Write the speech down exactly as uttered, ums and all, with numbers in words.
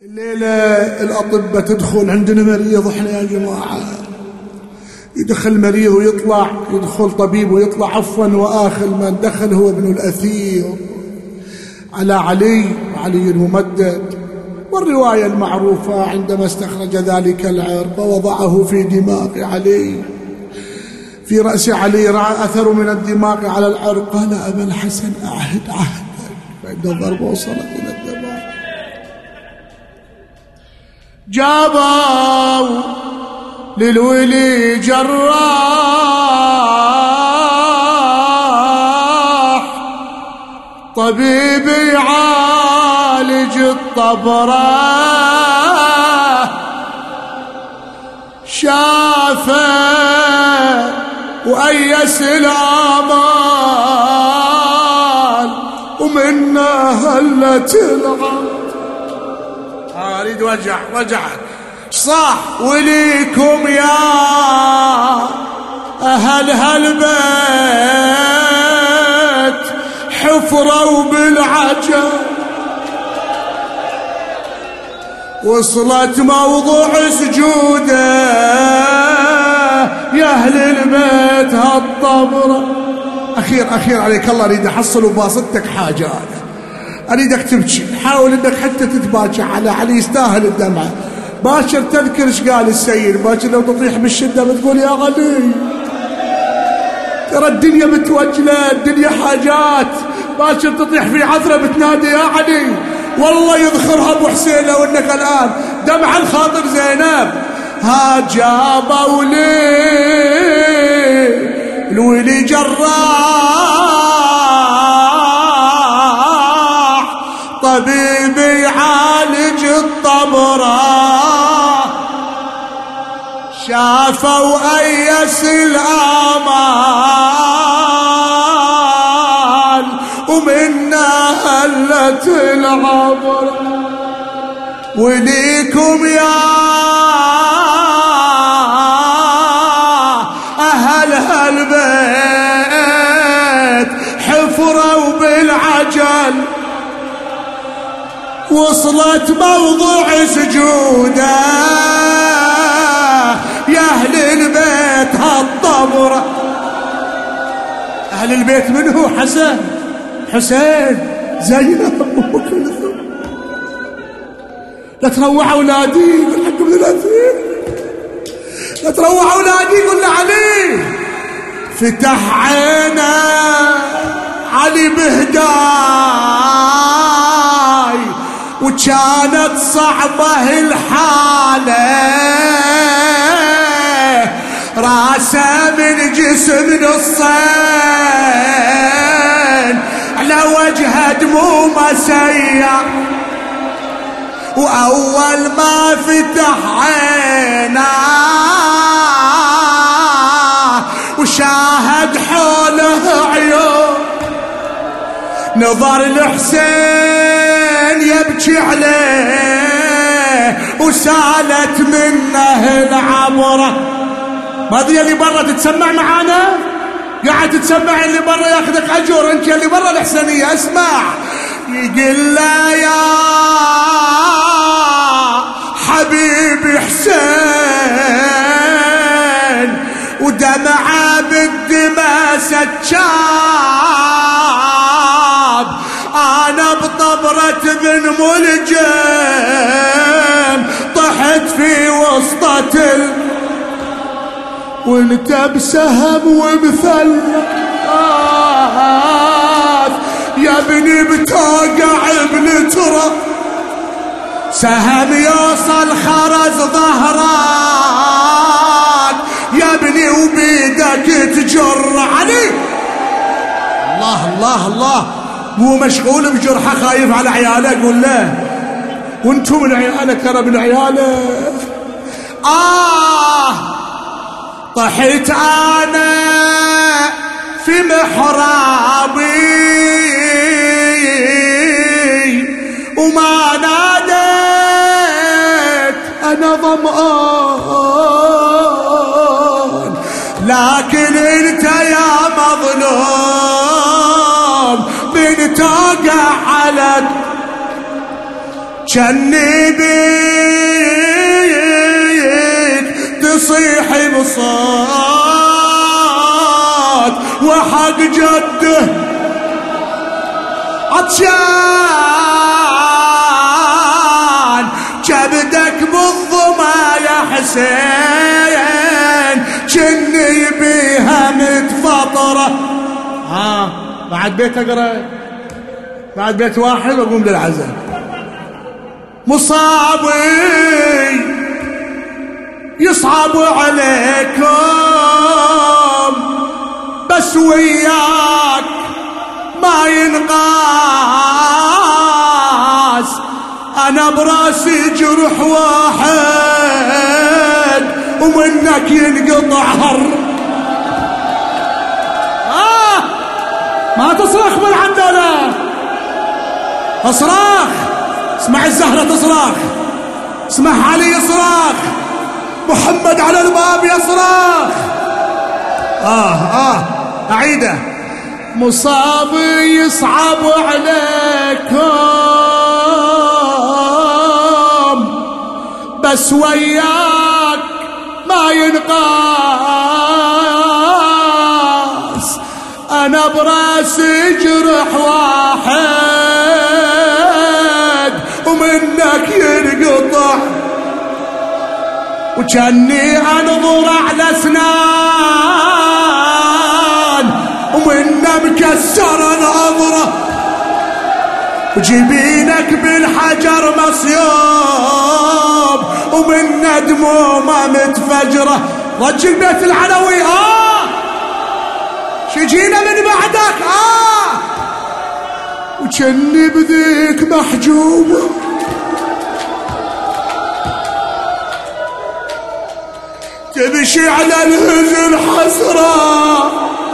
الليلة الأطباء تدخل عندنا مريض احنا يا جماعة، يدخل مريض ويطلع، يدخل طبيب ويطلع عفوا، وآخر من دخل هو ابن الأثير على علي علي الممدد. والرواية المعروفة عندما استخرج ذلك العرق ووضعه في دماغ علي، في رأس علي رأى أثر من الدماغ على العرق، قال أبا الحسن أعهد عهدا، فإن الضربة وصلت إلى الدماغ. جابوا للولي جراح طبيب يعالج الطبرة، شافه وأيس الآمال ومنا هلت العمر. أريد وجع وجعك صح. وليكم يا أهل هالبيت حفروا بالعجل، وصلت موضوع سجوده يا أهل البيت هالطبرة. أخير أخير عليك الله، أريد أحصل وباسطتك حاجة، أنا أريدك تبكي، حاول أنك حتى تتباكى على علي، يستاهل الدمعة. باكر تذكر ايش قال السيد، باكر لو تطيح بالشدة بتقول يا علي، ترى الدنيا متوجلة، الدنيا حاجات. باكر تطيح في عثرة بتنادي يا علي، والله يذخرها ابو حسين لو انك الان دمع الخاطر زينب. ها جابوا لي الولي جراح طبيب يعالج الطبرة، شافوا أيس الآمال ومنا هلت العبر. وليكم يا أهل هالبيت حفروا بالعجل، وصلت موضوع سجوده يا أهل البيت هالطبرة. أهل البيت من هو؟ حسن حسين زينب أم كلثوم. لا تروع أولادي يقول حق ابن الأثير، لا تروع أولادي يقول علي. فتح عينه علي بهداي، وكانت صعبة الحالة، راسه من جسم نصين، على وجهه دموع مسيح. وأول ما فتح عينه وشاهد حوله عيون، نظر الحسين يبكي عليه وسالت منه العبرة. ما ادري اللي برا تتسمع معانا، قاعد تتسمع اللي برا ياخذك اجر، انت اللي برا الحسينية اسمع. يقول له يا حبيبي حسين، ودمعه بالدمى سجاب، انا بطبرة بن ملجم طحت في وسطة ال وانت بسهم ومثلث يا ابني بتوقع ابن ترى، سهم يوصل خرز ظهرك يا ابني وبيدك تجر علي. الله الله الله، مو مشغول بجرحه خايف على عياله، قول له وانتم من عياله ترى من عياله. آه طحت أنا في محرابي وما ناديت أنا ظمآن، لكن انت يا مظلوم بنتوقع على وجني بيك تصيح بصوت وحق جده عطشان كبدك بالظما يا حسين جني بيها متفطرة. ها بعد بيت اقرا بعد بيت واحد واقوم للعزاء. مصابي يصعب عليكم بس وياك ما ينقاس. انا براسي جرح واحد ومنك ينقطع هر. آه ما تصرخ بالعندلة اصراخ. اسمع الزهرة تصراخ، اسمع علي يصراخ، محمد على الباب يصراخ. آه آه أعيده. مصابي يصعب عليكم بس وياك ما ينقاس. أنا براسي جرح واحد ومنك ينقطع وكاني انظر على اسنان ومنه مكسر نظره وجبينك بالحجر مصيوب ومنه دمومه متفجره. رجل بيت العلوي اه شجينا من بعدك اه وكاني بذيك محجوبه تمشي على الهزل حسرة